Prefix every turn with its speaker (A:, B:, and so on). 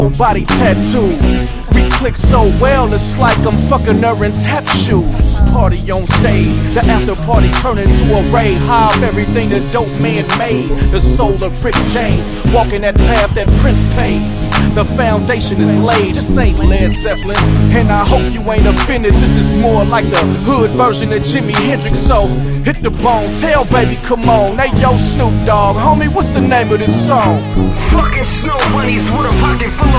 A: body tattoo. We click so well, it's like I'm fucking her in tap shoes. Party on stage, the after party turn into a rave. High of everything the dope man made. The soul of Rick James, walking that path that Prince paved. The foundation is laid, this ain't Led Zeppelin. And I hope you ain't offended, this is more like the hood version of Jimi Hendrix. So hit the bone, tell baby come on. Hey yo Snoop Dogg, homie, what's the name of this song?
B: Fucking snow bunnies with a pocket full of